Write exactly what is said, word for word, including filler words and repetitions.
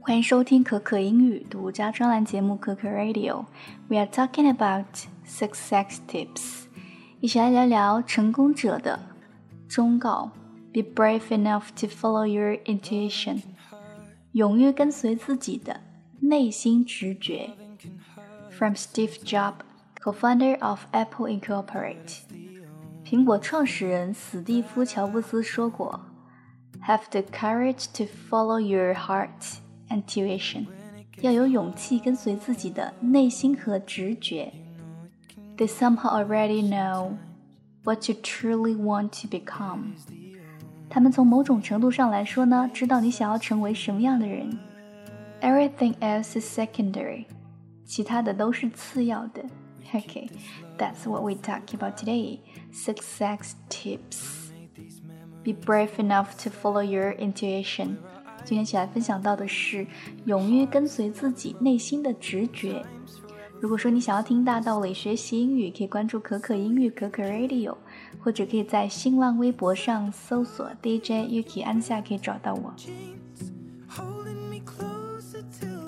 欢迎收听可可英语独家专栏节目可可 Radio。 We are talking about success tips， 一起来聊聊成功者的忠告。 Be brave enough to follow your intuition， 勇于跟随自己的内心直觉。 From Steve Jobs, co-founder of Apple Incorporated， 苹果创始人史蒂夫·乔布斯说过， Have the courage to follow your heart intuition， 要有勇气跟随自己的内心和直觉。 They somehow already know what you truly want to become， 他们从某种程度上来说呢，知道你想要成为什么样的人。 Everything else is secondary， 其他的都是次要的。 Okay, that's what we talk about today. Success tips. Be brave enough to follow your intuition。今天一起来分享到的是勇于跟随自己内心的直觉。如果说你想要听大道理学习英语，可以关注可可英语可可 Radio， 或者可以在新浪微博上搜索 D J Yuki 按下可以找到我。